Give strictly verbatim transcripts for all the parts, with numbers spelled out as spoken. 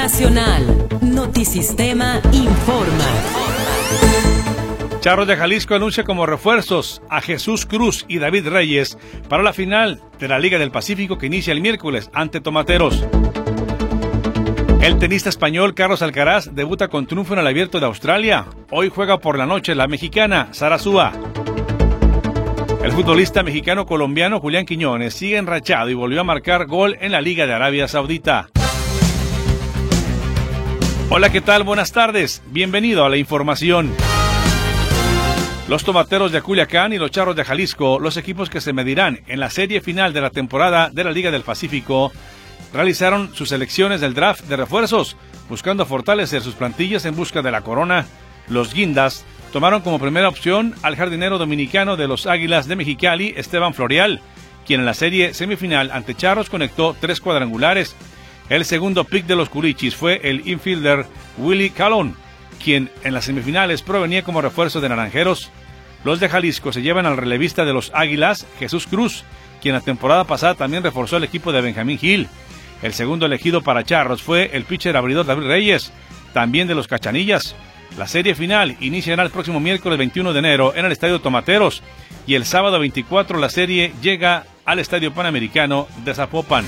Nacional. Notisistema informa. Charros de Jalisco anuncia como refuerzos a Jesús Cruz y David Reyes para la final de la Liga del Pacífico que inicia el miércoles ante Tomateros. El tenista español Carlos Alcaraz debuta con triunfo en el Abierto de Australia. Hoy juega por la noche la mexicana Sara Súa. El futbolista mexicano-colombiano Julián Quiñones sigue enrachado y volvió a marcar gol en la Liga de Arabia Saudita. Hola, ¿qué tal? Buenas tardes. Bienvenido a la información. Los Tomateros de Culiacán y los Charros de Jalisco, los equipos que se medirán en la serie final de la temporada de la Liga del Pacífico, realizaron sus selecciones del draft de refuerzos, buscando fortalecer sus plantillas en busca de la corona. Los Guindas tomaron como primera opción al jardinero dominicano de los Águilas de Mexicali, Esteban Florial, quien en la serie semifinal ante Charros conectó tres cuadrangulares. El segundo pick de los Curichis fue el infielder Willy Calón, quien en las semifinales provenía como refuerzo de Naranjeros. Los de Jalisco se llevan al relevista de los Águilas, Jesús Cruz, quien la temporada pasada también reforzó el equipo de Benjamín Gil. El segundo elegido para Charros fue el pitcher abridor David Reyes, también de los Cachanillas. La serie final iniciará el próximo miércoles veintiuno de enero en el Estadio Tomateros y el sábado veinticuatro la serie llega al Estadio Panamericano de Zapopan.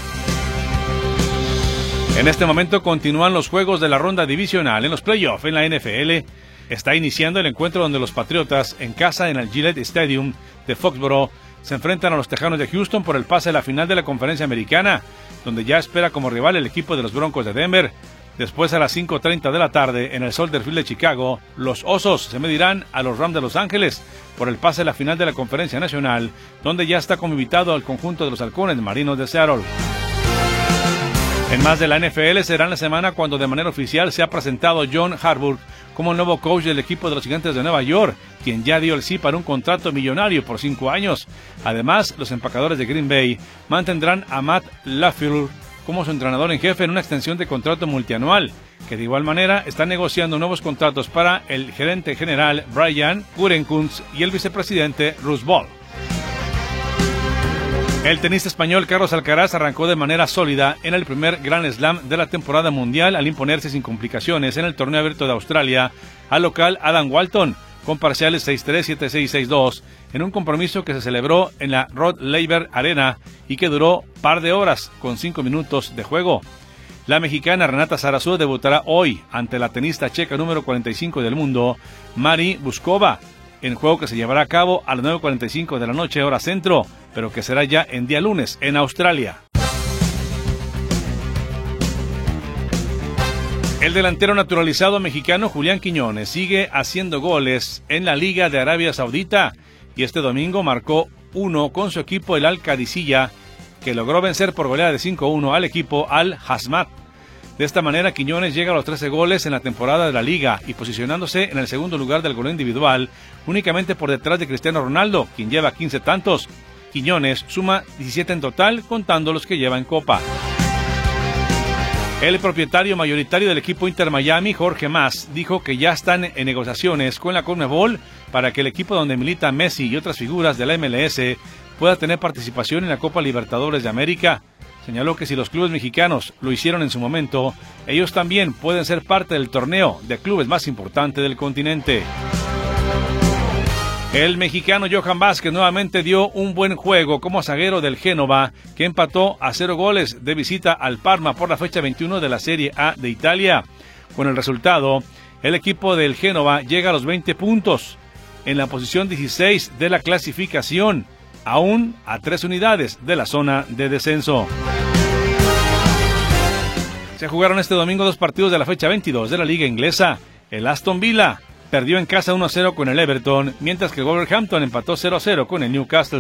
En este momento continúan los juegos de la ronda divisional en los playoffs en la N F L. Está iniciando el encuentro donde los Patriotas, en casa en el Gillette Stadium de Foxborough, se enfrentan a los Tejanos de Houston por el pase a la final de la Conferencia Americana, donde ya espera como rival el equipo de los Broncos de Denver. Después, a las cinco treinta de la tarde, en el Soldier Field de Chicago, los Osos se medirán a los Rams de Los Ángeles por el pase a la final de la Conferencia Nacional, donde ya está como invitado al conjunto de los Halcones Marinos de Seattle. En más de la N F L, será en la semana cuando de manera oficial se ha presentado John Harbaugh como el nuevo coach del equipo de los Gigantes de Nueva York, quien ya dio el sí para un contrato millonario por cinco años. Además, los empacadores de Green Bay mantendrán a Matt LaFleur como su entrenador en jefe en una extensión de contrato multianual, que de igual manera están negociando nuevos contratos para el gerente general Brian Gutekunst y el vicepresidente Russ Ball. El tenista español Carlos Alcaraz arrancó de manera sólida en el primer Grand Slam de la temporada mundial al imponerse sin complicaciones en el torneo abierto de Australia al local Adam Walton con parciales seis tres, siete seis y seis dos en un compromiso que se celebró en la Rod Laver Arena y que duró par de horas con cinco minutos de juego. La mexicana Renata Zarazúa debutará hoy ante la tenista checa número cuarenta y cinco del mundo, Mari Buskova, en juego que se llevará a cabo a las nueve cuarenta y cinco de la noche hora centro, pero que será ya en día lunes en Australia. El delantero naturalizado mexicano Julián Quiñones sigue haciendo goles en la Liga de Arabia Saudita y este domingo marcó uno con su equipo el Al-Qadisiyah, que logró vencer por goleada de cinco uno al equipo Al-Hazmat. De esta manera, Quiñones llega a los trece goles en la temporada de la Liga y posicionándose en el segundo lugar del goleo individual, únicamente por detrás de Cristiano Ronaldo, quien lleva quince tantos. Quiñones suma diecisiete en total, contando los que lleva en Copa. El propietario mayoritario del equipo Inter Miami, Jorge Mas, dijo que ya están en negociaciones con la CONMEBOL para que el equipo donde milita Messi y otras figuras de la M L S pueda tener participación en la Copa Libertadores de América. Señaló que si los clubes mexicanos lo hicieron en su momento, ellos también pueden ser parte del torneo de clubes más importante del continente. El mexicano Johan Vázquez nuevamente dio un buen juego como zaguero del Génova, que empató a cero goles de visita al Parma por la fecha veintiuno de la Serie A de Italia. Con el resultado, el equipo del Génova llega a los veinte puntos, en la posición dieciséis de la clasificación, aún a tres unidades de la zona de descenso. Se jugaron este domingo dos partidos de la fecha veintidós de la Liga Inglesa. El Aston Villa perdió en casa uno a cero con el Everton, mientras que Wolverhampton empató cero a cero con el Newcastle.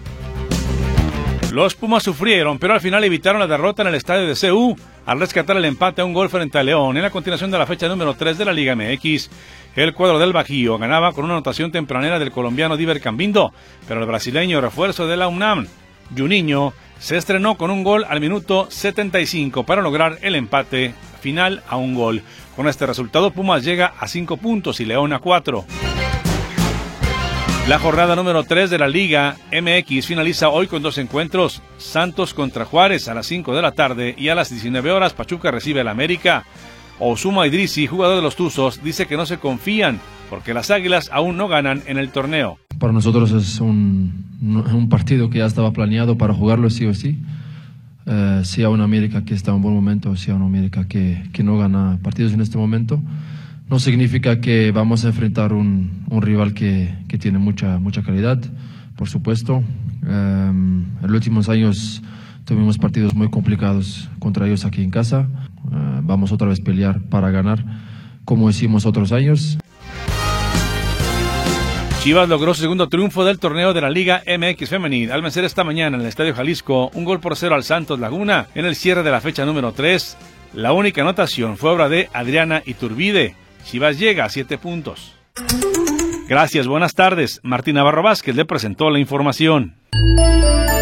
Los Pumas sufrieron, pero al final evitaron la derrota en el estadio de C U al rescatar el empate a un gol frente a León en la continuación de la fecha número tres de la Liga M X. El cuadro del Bajío ganaba con una anotación tempranera del colombiano Diver Cambindo, pero el brasileño refuerzo de la UNAM, Juninho, se estrenó con un gol al minuto setenta y cinco para lograr el empate final a un gol. Con este resultado, Pumas llega a cinco puntos y León a cuatro. La jornada número tres de la Liga M X finaliza hoy con dos encuentros. Santos contra Juárez a las cinco de la tarde y a las diecinueve horas Pachuca recibe al América. Osuma Idrisi, jugador de los Tuzos, dice que no se confían porque las Águilas aún no ganan en el torneo. Para nosotros es un, un partido que ya estaba planeado para jugarlo sí o sí. Eh, sea una América que está en un buen momento, sea una América que, que no gana partidos en este momento. No significa que vamos a enfrentar un, un rival que, que tiene mucha, mucha calidad, por supuesto. Eh, en los últimos años tuvimos partidos muy complicados contra ellos aquí en casa. Eh, vamos otra vez a pelear para ganar, como hicimos otros años. Chivas logró su segundo triunfo del torneo de la Liga M X Femenil al vencer esta mañana en el Estadio Jalisco un gol por cero al Santos Laguna en el cierre de la fecha número tres. La única anotación fue obra de Adriana Iturbide. Chivas llega a siete puntos. Gracias, buenas tardes. Martín Navarro Vázquez le presentó la información.